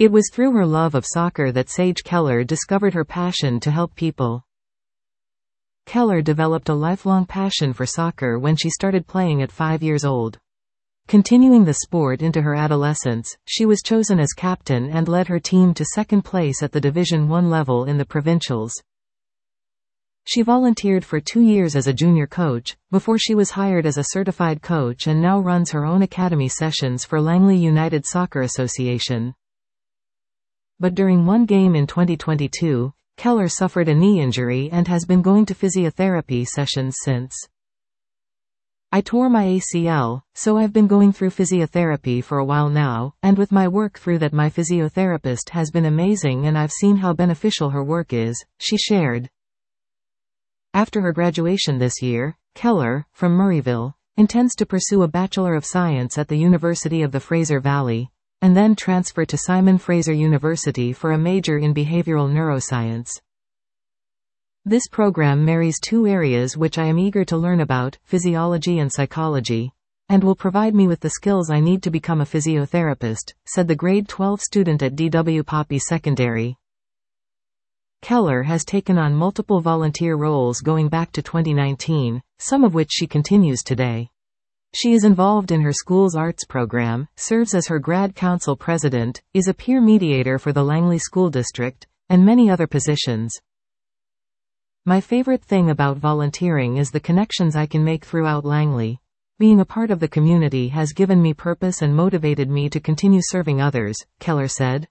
It was through her love of soccer that Sage Keller discovered her passion to help people. Keller developed a lifelong passion for soccer when she started playing at 5 years old. Continuing the sport into her adolescence, she was chosen as captain and led her team to second place at the Division I level in the provincials. She volunteered for 2 years as a junior coach, before she was hired as a certified coach, and now runs her own academy sessions for Langley United Soccer Association. But during one game in 2022, Keller suffered a knee injury and has been going to physiotherapy sessions since. I tore my ACL, so I've been going through physiotherapy for a while now, and with my work through that, my physiotherapist has been amazing and I've seen how beneficial her work is, she shared. After her graduation this year, Keller, from Murrayville, intends to pursue a Bachelor of Science at the University of the Fraser Valley, and then transfer to Simon Fraser University for a major in behavioral neuroscience. This program marries two areas which I am eager to learn about, physiology and psychology, and will provide me with the skills I need to become a physiotherapist, said the grade 12 student at D.W. Poppy Secondary. Keller has taken on multiple volunteer roles going back to 2019, some of which she continues today. She is involved in her school's arts program, serves as her grad council president, is a peer mediator for the Langley School District, and many other positions. My favorite thing about volunteering is the connections I can make throughout Langley. Being a part of the community has given me purpose and motivated me to continue serving others, Keller said.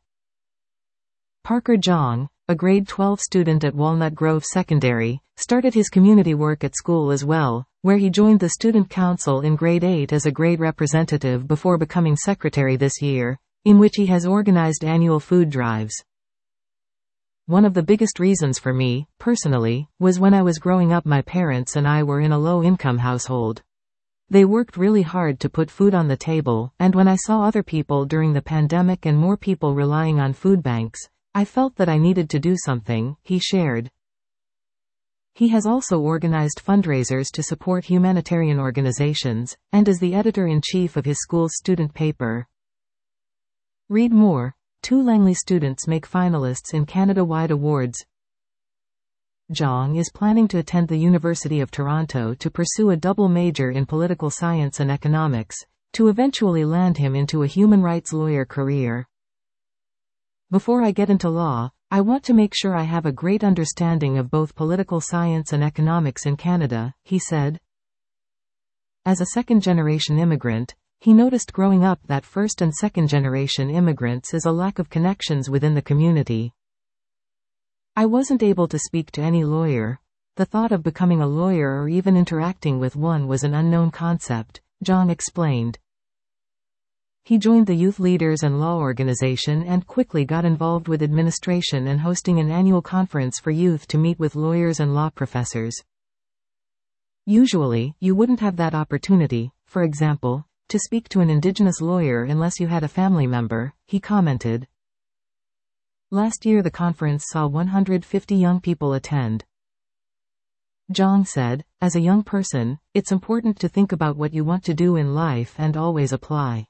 Parker Jong, a grade 12 student at Walnut Grove Secondary, started his community work at school as well, where he joined the student council in grade 8 as a grade representative before becoming secretary this year, in which he has organized annual food drives. One of the biggest reasons for me, personally, was when I was growing up, my parents and I were in a low-income household. They worked really hard to put food on the table, and when I saw other people during the pandemic and more people relying on food banks, I felt that I needed to do something, he shared. He has also organized fundraisers to support humanitarian organizations, and is the editor-in-chief of his school's student paper. Read more. 2 Langley students make finalists in Canada-wide awards. Jong is planning to attend the University of Toronto to pursue a double major in political science and economics, to eventually land him into a human rights lawyer career. Before I get into law, I want to make sure I have a great understanding of both political science and economics in Canada, he said. As a second-generation immigrant, he noticed growing up that first- and second-generation immigrants is a lack of connections within the community. I wasn't able to speak to any lawyer. The thought of becoming a lawyer or even interacting with one was an unknown concept, Jong explained. He joined the Youth Leaders and Law organization and quickly got involved with administration and hosting an annual conference for youth to meet with lawyers and law professors. Usually, you wouldn't have that opportunity, for example, to speak to an Indigenous lawyer unless you had a family member, he commented. Last year the conference saw 150 young people attend. Jong said, as a young person, it's important to think about what you want to do in life and always apply.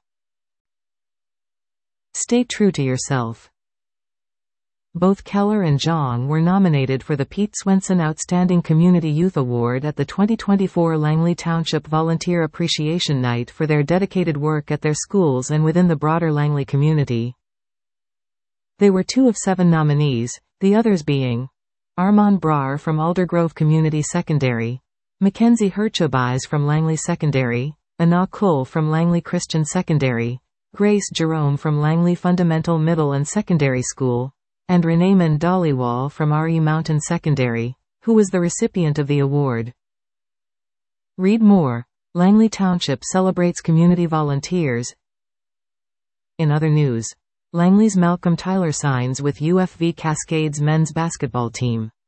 Stay true to yourself. Both Keller and Jong were nominated for the Pete Swenson Outstanding Community Youth Award at the 2024 Langley Township Volunteer Appreciation Night for their dedicated work at their schools and within the broader Langley community. They were 2 of 7 nominees, the others being Armand Brar from Aldergrove Community Secondary, Mackenzie Herchobais from Langley Secondary, Anna Kull from Langley Christian Secondary, Grace Jerome from Langley Fundamental Middle and Secondary School, and Reneeman Dhaliwal from RE Mountain Secondary, who was the recipient of the award. Read more. Langley Township celebrates community volunteers. In other news, Langley's Malcolm Tyler signs with UFV Cascades men's basketball team.